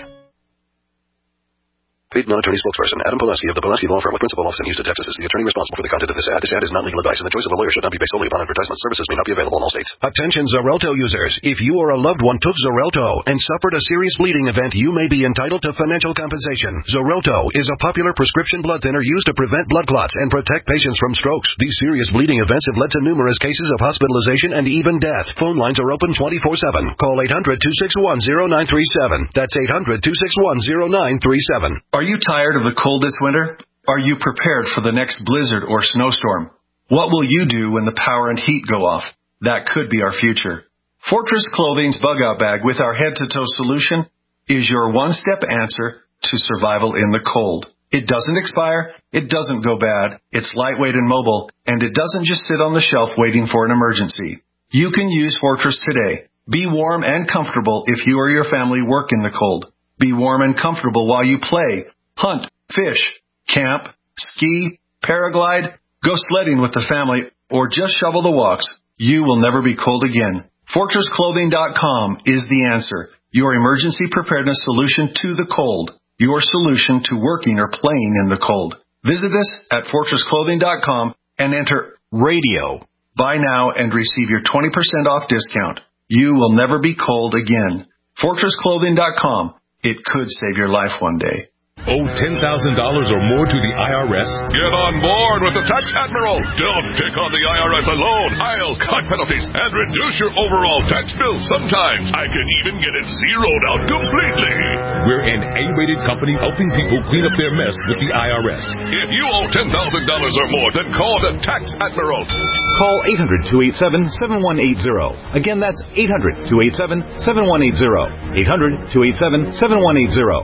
Paid non-attorney spokesperson Adam Pulaski of the Pulaski Law Firm with principal office in Houston, Texas is the attorney responsible for the content of this ad. This ad is not legal advice, and the choice of a lawyer should not be based solely upon advertisement. Services may not be available in all states. Attention Xarelto users. If you or a loved one took Xarelto and suffered a serious bleeding event, you may be entitled to financial compensation. Xarelto is a popular prescription blood thinner used to prevent blood clots and protect patients from strokes. These serious bleeding events have led to numerous cases of hospitalization and even death. Phone lines are open twenty-four seven. Call eight hundred two six one oh nine three seven. That's eight hundred two six one oh nine three seven. Are you tired of the cold this winter? Are you prepared for the next blizzard or snowstorm? What will you do when the power and heat go off? That could be our future. Fortress Clothing's Bug Out Bag with our head-to-toe solution is your one-step answer to survival in the cold. It doesn't expire, it doesn't go bad, it's lightweight and mobile, and it doesn't just sit on the shelf waiting for an emergency. You can use Fortress today. Be warm and comfortable if you or your family work in the cold. Be warm and comfortable while you play, hunt, fish, camp, ski, paraglide, go sledding with the family, or just shovel the walks. You will never be cold again. Fortress Clothing dot com is the answer. Your emergency preparedness solution to the cold. Your solution to working or playing in the cold. Visit us at Fortress Clothing dot com and enter radio. Buy now and receive your twenty percent off discount. You will never be cold again. Fortress Clothing dot com. It could save your life one day. Owe ten thousand dollars or more to the I R S? Get on board with the Tax Admiral. Don't pick on the I R S alone. I'll cut penalties and reduce your overall tax bill. Sometimes I can even get it zeroed out completely. We're an A-rated company helping people clean up their mess with the I R S. If you owe ten thousand dollars or more, then call the Tax Admiral. Call eight hundred two eight seven seven one eight zero. Again, that's eight hundred two eight seven seven one eight zero. eight hundred two eight seven seven one eight zero.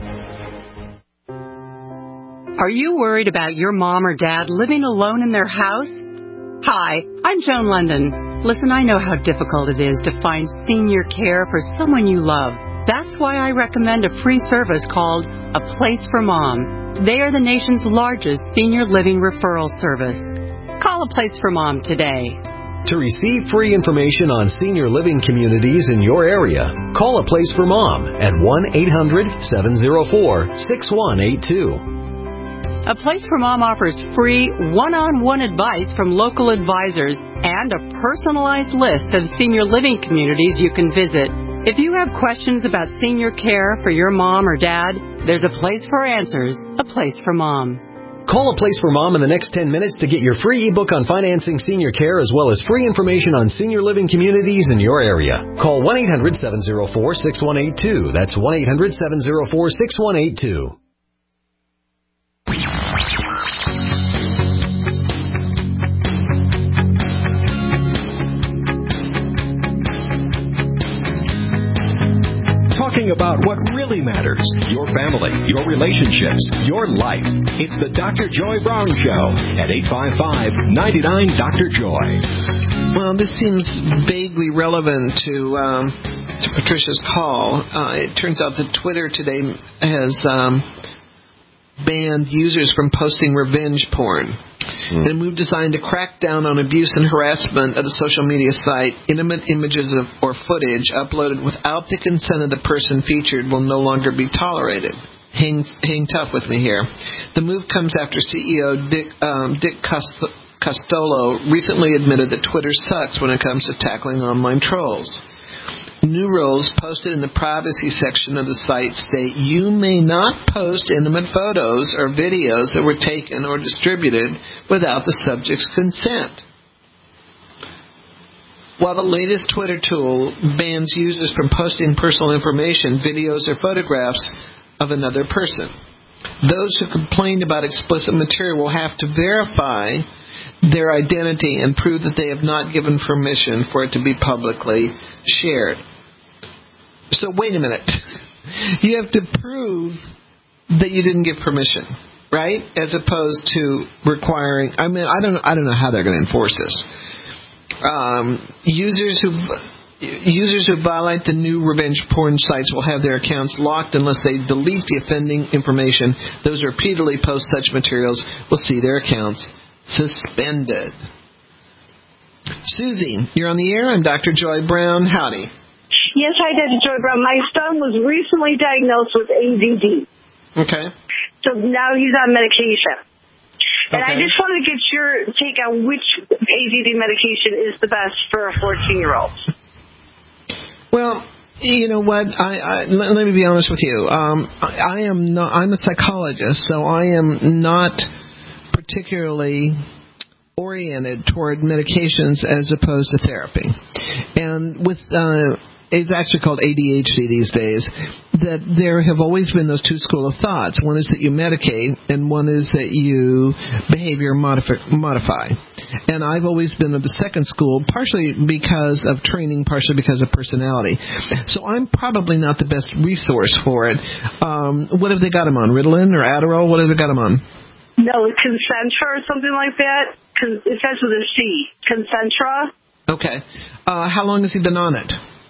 Are you worried about your mom or dad living alone in their house? Hi, I'm Joan London. Listen, I know how difficult it is to find senior care for someone you love. That's why I recommend a free service called A Place for Mom. They are the nation's largest senior living referral service. Call A Place for Mom today. To receive free information on senior living communities in your area, call A Place for Mom at one eight hundred seven oh four six one eight two. A Place for Mom offers free one-on-one advice from local advisors and a personalized list of senior living communities you can visit. If you have questions about senior care for your mom or dad, there's a place for answers, A Place for Mom. Call A Place for Mom in the next ten minutes to get your free ebook on financing senior care as well as free information on senior living communities in your area. Call one eight hundred seven oh four six one eight two. That's one eight hundred seven oh four six one eight two. Talking about what really matters, your family, your relationships, your life. It's the Doctor Joy Brown Show at eight five five, nine nine, Doctor Joy. Well, this seems vaguely relevant to um, to Patricia's call. Uh, it turns out that Twitter today has um, banned users from posting revenge porn. Mm. In a move designed to crack down on abuse and harassment of the social media site, intimate images of, or footage uploaded without the consent of the person featured will no longer be tolerated. Hang, hang tough with me here. The move comes after C E O Dick, um, Dick Cost- Costolo recently admitted that Twitter sucks when it comes to tackling online trolls. new rules posted in the privacy section of the site state you may not post intimate photos or videos that were taken or distributed without the subject's consent. While the latest Twitter tool bans users from posting personal information, videos, or photographs of another person, those who complained about explicit material will have to verify their identity and prove that they have not given permission for it to be publicly shared. So wait a minute. You have to prove that you didn't give permission, right? As opposed to requiring. I mean, I don't. I don't know how they're going to enforce this. Um, users who users who violate the new revenge porn sites will have their accounts locked unless they delete the offending information. Those who repeatedly post such materials will see their accounts suspended. Susie, you're on the air. I'm Doctor Joy Brown. Howdy. Yes, hi, Doctor Joy Brown. My son was recently diagnosed with A D D. Okay. So now he's on medication. And okay. I just wanted to get your take on which A D D medication is the best for a fourteen-year-old. Well, you know what? I, I let, let me be honest with you. Um, I, I am not. I'm a psychologist, so I am not particularly oriented toward medications as opposed to therapy. And with uh, it's actually called A D H D these days, that there have always been those two school of thoughts. One is that you medicate, and one is that you behavior modify. modify. And I've always been of the second school, partially because of training, partially because of personality. So I'm probably not the best resource for it. Um, what have they got him on? Ritalin or Adderall? What have they got him on? No, Concentra or something like that. It starts with a C. Concentra. Okay. Uh, how long has he been on it?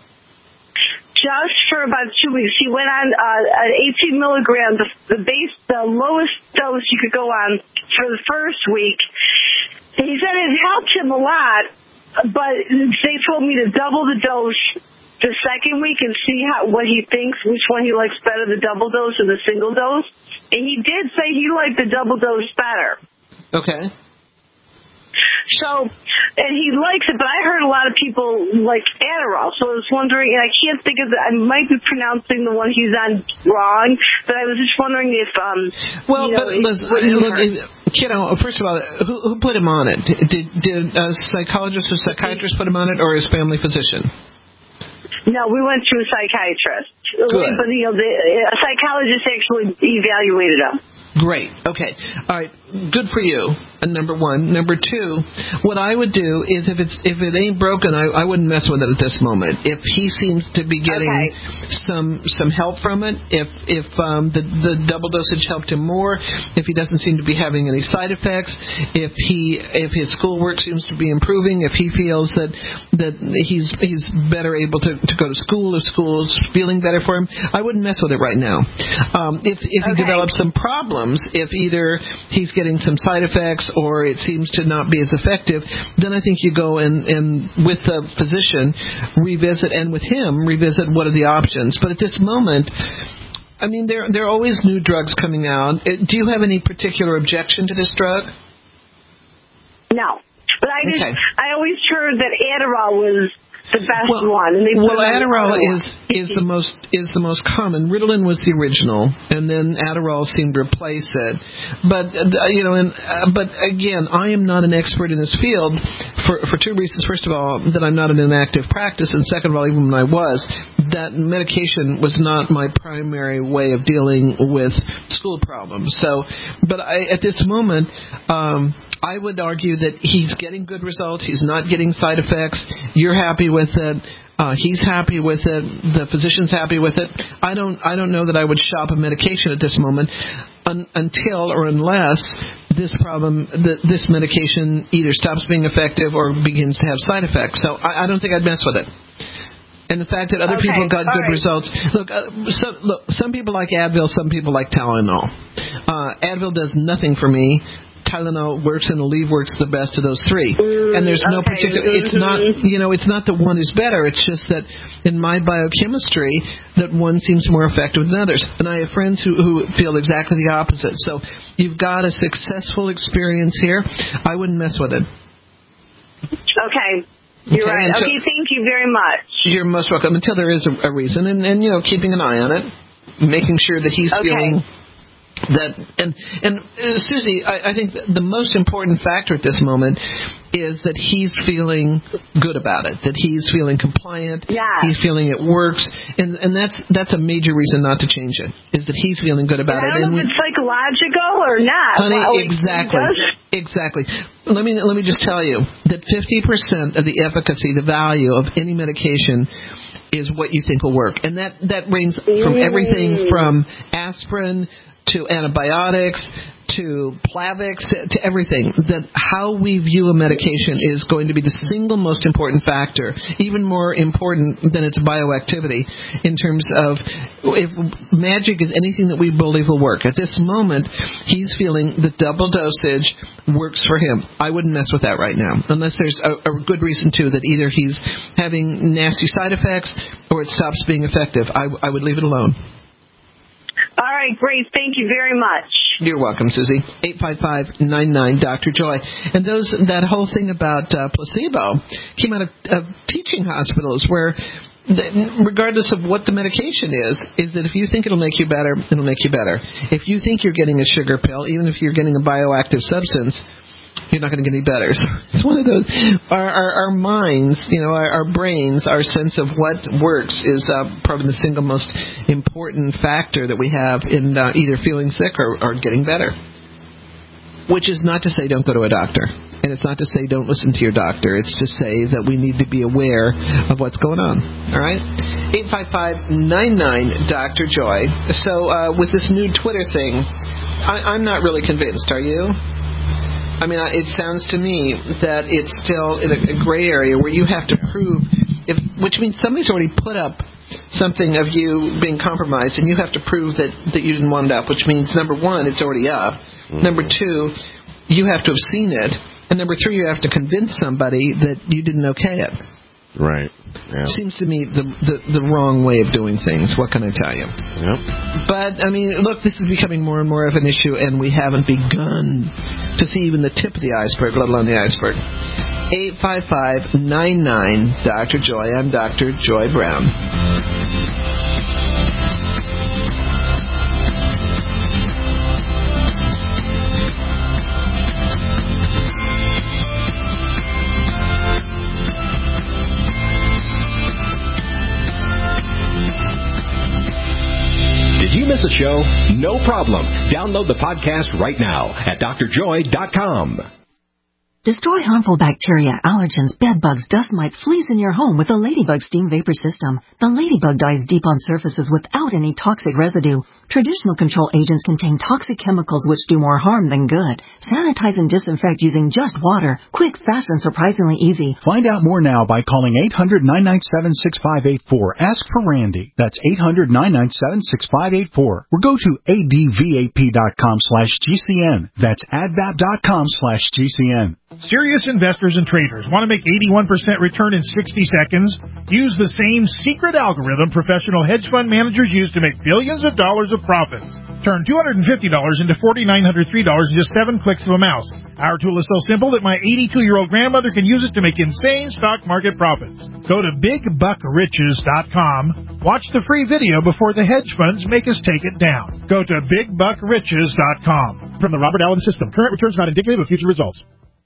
Just for about two weeks. He went on uh, an eighteen milligram, the, the base, the lowest dose you could go on for the first week. He said it helped him a lot, but they told me to double the dose the second week and see how what he thinks, which one he likes better, the double dose or the single dose. And he did say he liked the double dose better. Okay. So, and he likes it, but I heard a lot of people like Adderall, so I was wondering, and I can't think of the, I might be pronouncing the one he's on wrong, but I was just wondering if, um, well, you know, but listen, look, kiddo, first of all, who, who put him on it? Did, did a psychologist or psychiatrist put him on it, or his family physician? No, we went to a psychiatrist. Good. But, you know, the, a psychologist actually evaluated him. Great. Okay. All right. Good for you. Number one. Number two, what I would do is if it's if it ain't broken, I, I wouldn't mess with it at this moment. If he seems to be getting okay. some some help from it, if if um, the the double dosage helped him more, if he doesn't seem to be having any side effects, if he if his schoolwork seems to be improving, if he feels that that he's he's better able to, to go to school, if school's feeling better for him, I wouldn't mess with it right now. Um, if if he okay. develops some problems, if either he's getting some side effects or it seems to not be as effective, then I think you go and, and with the physician revisit, and with him revisit what are the options. But at this moment, I mean, there there are always new drugs coming out. Do you have any particular objection to this drug? No, but I just okay. I always heard that Adderall was the best well, one. And they well, Adderall Adderall is is the most is the most common. Ritalin was the original, and then Adderall seemed to replace it. But uh, you know, and uh, but again, I am not an expert in this field for for two reasons. First of all, that I'm not in an active practice, and second of all, even when I was, that medication was not my primary way of dealing with school problems. So, but I, at this moment. Um, I would argue that he's getting good results. He's not getting side effects. You're happy with it. Uh, he's happy with it. The physician's happy with it. I don't. I don't know that I would shop a medication at this moment un, until or unless this problem, the, this medication, either stops being effective or begins to have side effects. So I, I don't think I'd mess with it. And the fact that other okay, people got good right. results. Look, uh, so, look, some people like Advil, some people like Tylenol. Uh, Advil does nothing for me. Tylenol works and Aleve works the best of those three. Mm, and there's no okay. particular, it's not, you know, it's not that one is better. It's just that in my biochemistry, that one seems more effective than others. And I have friends who, who feel exactly the opposite. So you've got a successful experience here. I wouldn't mess with it. Okay. You're Okay, right. until- Okay, thank you very much. You're most welcome. Until there is a, a reason, and, and, you know, keeping an eye on it, making sure that he's Okay. feeling that. And, and uh, Susie, I, I think the most important factor at this moment is that he's feeling good about it, that he's feeling compliant, Yeah. he's feeling it works, and and that's that's a major reason not to change it, is that he's feeling good about And I it. don't And know if it's psychological or not. Honey, Well, it- exactly, it does- exactly. Let me let me just tell you that fifty percent of the efficacy, the value of any medication, is what you think will work, and that that ranges from everything from aspirin to antibiotics to Plavix to everything. That how we view a medication is going to be the single most important factor, even more important than its bioactivity, in terms of if magic is anything that we believe will work. At this moment, he's feeling the double dosage works for him. I wouldn't mess with that right now, unless there's a, a good reason to, that either he's having nasty side effects or it stops being effective. I, I would leave it alone. All right, great. Thank you very much. You're welcome, Susie. eight five five, nine nine, Doctor Joy. And those that whole thing about uh, placebo came out of, of teaching hospitals where, the, regardless of what the medication is, is that if you think it'll make you better, it'll make you better. If you think you're getting a sugar pill, even if you're getting a bioactive substance, you're not going to get any better. So it's one of those. Our, our, our minds, you know, our, our brains, our sense of what works is uh, probably the single most important factor that we have in uh, either feeling sick or, or getting better. Which is not to say don't go to a doctor. And it's not to say don't listen to your doctor. It's to say that we need to be aware of what's going on. All right? eight five five, nine nine, Doctor Joy. So uh, with this new Twitter thing, I, I'm not really convinced. Are you? I mean, it sounds to me that it's still in a, a gray area where you have to prove, if, which means somebody's already put up something of you being compromised, and you have to prove that, that you didn't want it up, which means, number one, it's already up. Mm-hmm. Number two, you have to have seen it. And number three, you have to convince somebody that you didn't okay it. Right. Yeah. Seems to me the, the the wrong way of doing things. What can I tell you? Yep. But, I mean, look, this is becoming more and more of an issue, and we haven't begun to see even the tip of the iceberg, let alone the iceberg. eight five five, nine nine, Doctor Joy. I'm Doctor Joy Brown. Did you miss a show? No problem. Download the podcast right now at D R joy dot com. Destroy harmful bacteria, allergens, bed bugs, dust mites, fleas in your home with the Ladybug Steam Vapor System. The Ladybug dies deep on surfaces without any toxic residue. Traditional control agents contain toxic chemicals which do more harm than good. Sanitize and disinfect using just water. Quick, fast, and surprisingly easy. Find out more now by calling eight hundred, nine nine seven, six five eight four. Ask for Randy. That's eight hundred, nine nine seven, six five eight four. Or go to advap.com slash GCN. That's advap.com slash GCN. Serious investors and traders want to make eighty-one percent return in sixty seconds? Use the same secret algorithm professional hedge fund managers use to make billions of dollars of profits. Turn two hundred fifty dollars into four thousand nine hundred three dollars in just seven clicks of a mouse. Our tool is so simple that my eighty-two-year-old grandmother can use it to make insane stock market profits. Go to big buck riches dot com. Watch the free video before the hedge funds make us take it down. Go to big buck riches dot com. From the Robert Allen System, current returns not indicative of future results.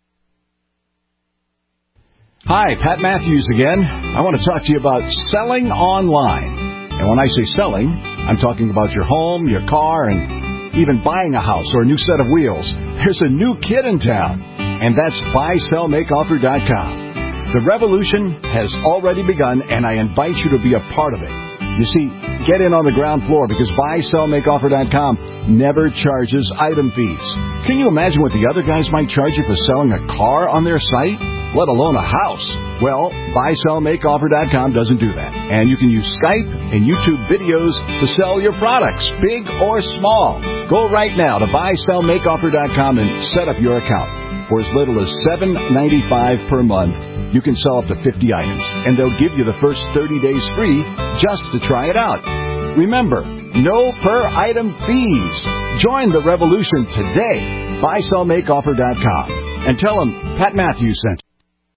Hi, Pat Matthews again. I want to talk to you about selling online. And when I say selling, I'm talking about your home, your car, and even buying a house or a new set of wheels. There's a new kid in town, and that's buy sell make offer dot com. The revolution has already begun, and I invite you to be a part of it. You see, get in on the ground floor because buy sell make offer dot com never charges item fees. Can you imagine what the other guys might charge you for selling a car on their site, let alone a house? Well, buy sell make offer dot com doesn't do that. And you can use Skype and YouTube videos to sell your products, big or small. Go right now to buy sell make offer dot com and set up your account. For as little as seven dollars and ninety-five cents per month, you can sell up to fifty items, and they'll give you the first thirty days free just to try it out. Remember, no per-item fees. Join the revolution today. buy sell make offer dot com and tell them Pat Matthews sent you.